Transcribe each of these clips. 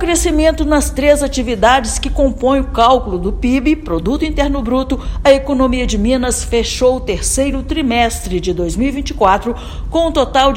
crescimento nas 3 atividades que compõem o cálculo do PIB, Produto Interno Bruto, a economia de Minas fechou o terceiro trimestre de 2024 com um total de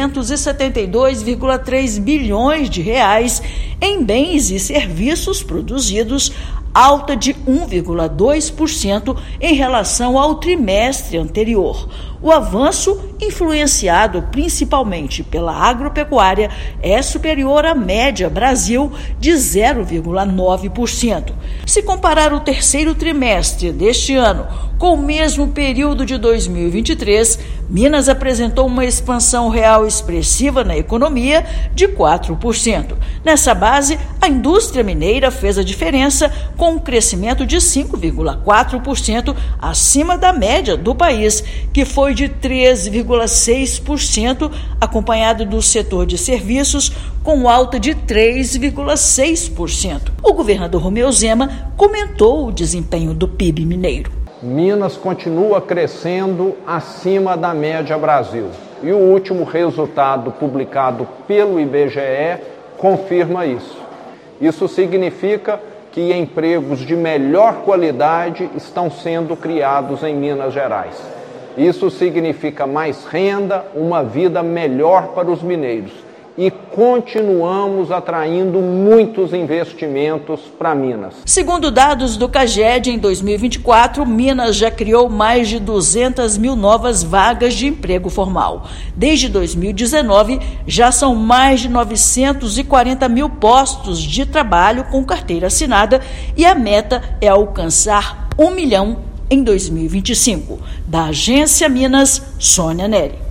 272,3 bilhões de reais em bens e serviços produzidos, alta de 1,2% em relação ao trimestre anterior. O avanço, influenciado principalmente pela agropecuária, é superior à média Brasil de 0,9%. Se comparar o terceiro trimestre deste ano com o mesmo período de 2023, Minas apresentou uma expansão real expressiva na economia de 4%. Nessa base, a indústria mineira fez a diferença com um crescimento de 5,4% acima da média do país, que foi de 3,6%, acompanhado do setor de serviços, com alta de 3,6%. O governador Romeu Zema comentou o desempenho do PIB mineiro. Minas continua crescendo acima da média Brasil. E o último resultado publicado pelo IBGE confirma isso. Isso significa que empregos de melhor qualidade estão sendo criados em Minas Gerais. Isso significa mais renda, uma vida melhor para os mineiros. E continuamos atraindo muitos investimentos para Minas. Segundo dados do CAGED, em 2024, Minas já criou mais de 200 mil novas vagas de emprego formal. Desde 2019, já são mais de 940 mil postos de trabalho com carteira assinada e a meta é alcançar 1 milhão em 2025. Da Agência Minas, Sônia Neri.